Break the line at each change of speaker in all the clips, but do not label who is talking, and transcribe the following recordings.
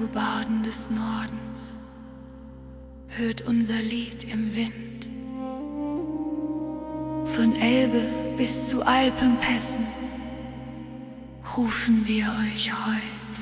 Langobarden des Nordens hört unser Lied im Wind. Von Elbe bis zu Alpenpässen rufen wir euch heut.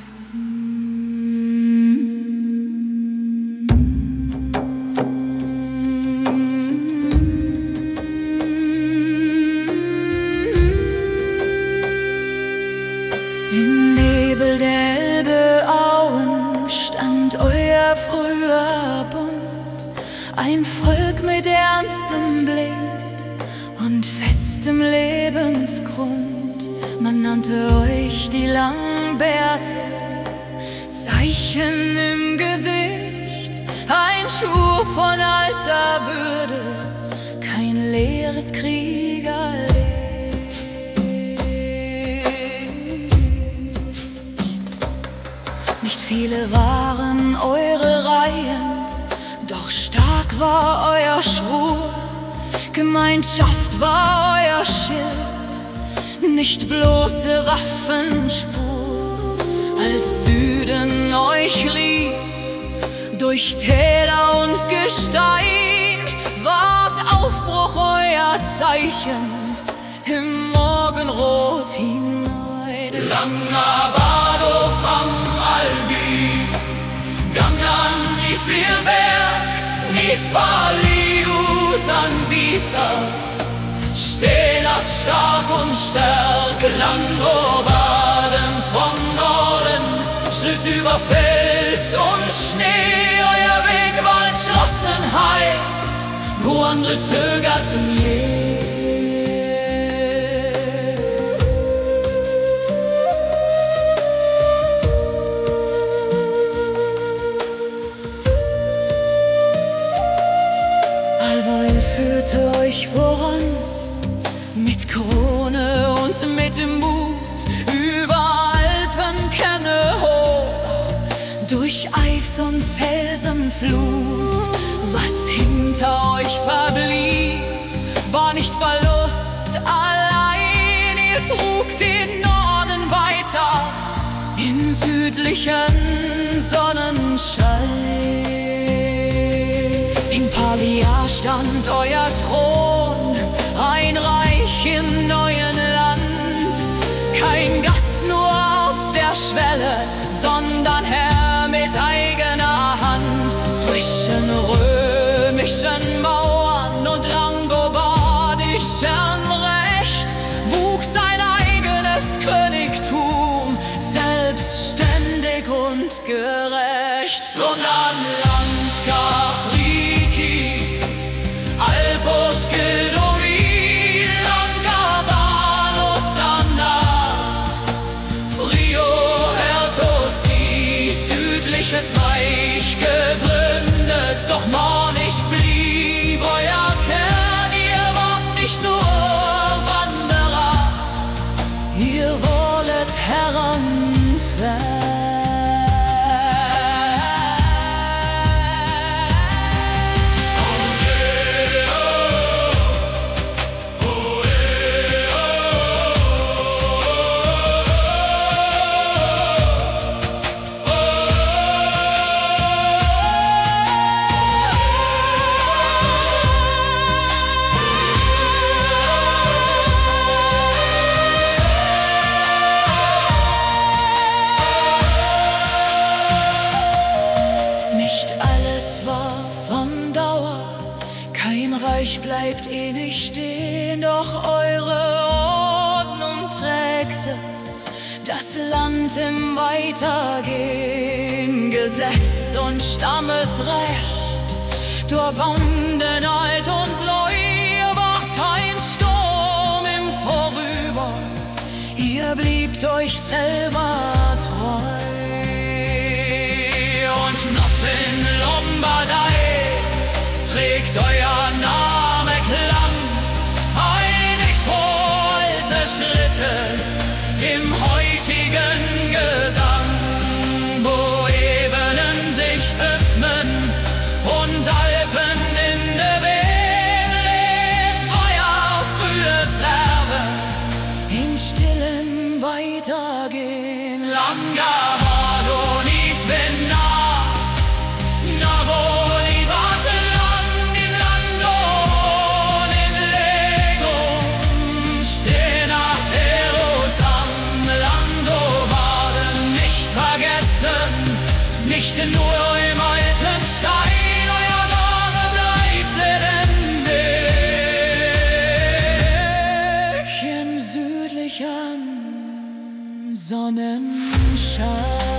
Im Nebel der Elbe-Auen stand euer früher Bund, ein Volk mit ernstem Blick und festem Lebensgrund. Man nannte euch die Langbärte, Zeichen im Gesicht, ein Schwur von alter Würde, kein leeres Kriegerlied. Nicht viele waren eure Reihen, doch stark war euer Schwur. Gemeinschaft war euer Schild, nicht bloße Waffenspur. Als Süden euch rief, durch Täler und Gestein, ward Aufbruch euer Zeichen im Morgenrot hinein.
Langabado fam Albi, Gangan i Fyrberg, ni Falius an Wiesa. Stenat stark und stark, Langobarden vom Norden, Schritt über Fels und Schnee. Euer Weg war Entschlossenheit, wo andere zögerten je. Führte euch voran, mit Krone und mit dem Mut, über Alpenkämme hoch, durch Eis und Felsenflut. Was hinter euch verblieb, war nicht Verlust allein. Ihr trug den Norden weiter in südlichen Sonnenschein. In Pavia stand euer Thron, ein Reich im neuen Land. Kein Gast nur auf der Schwelle, sondern Herr mit eigener Hand. Zwischen römischen Mauern und langobardischem Recht wuchs ein eigenes Königtum, selbstständig und gerecht. So nahm Land Alpos Gedovi, Langabados Danat, Frio Hertosi, südliches Reich gegründet, doch mornig blieb euer Kern. Ihr wart nicht nur Wanderer, ihr wollet Herren fern. Reich bleibt ewig stehen, doch eure Ordnung prägte das Land im Weitergehen. Gesetz und Stammesrecht durchwanden alt und neu. Ihr wart ein Sturm im Vorüber, ihr bliebt euch selber treu. Und noch in Lombardei trägt euer Name Klang, einig holte Schritte im heutigen Gesang, wo Ebenen sich öffnen und Alpen in der Wehe, lebt euer frühes Erbe im stillen Weitergehen. denn nur im alten Stein, euer Name bleibt lebendig. Im südlichen Sonnenschein.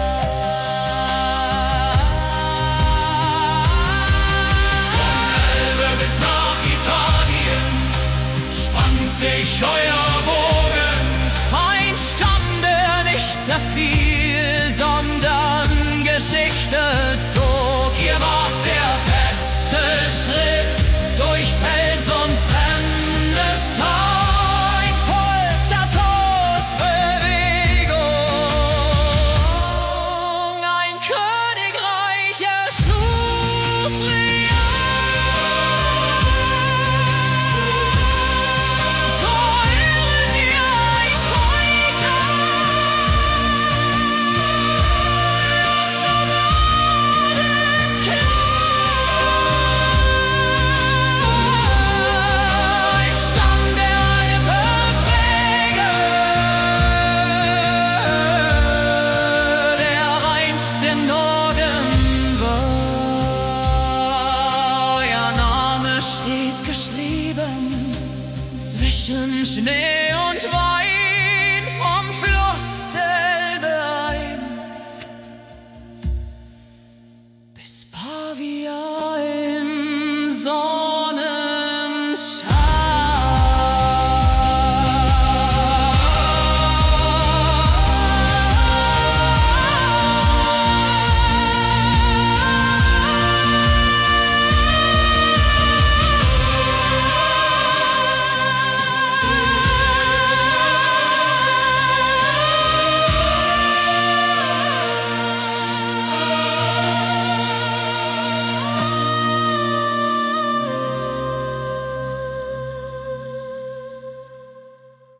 Sich euer Bogen, ein Stamm, der nicht zerfiel, sondern Geschichte zog. Ihr wart der feste Schritt durch Fels und fremdes Tal, ein Volk, das aus Bewegung ein Königreich erschuf. Steht geschrieben zwischen Schnee und Weiß.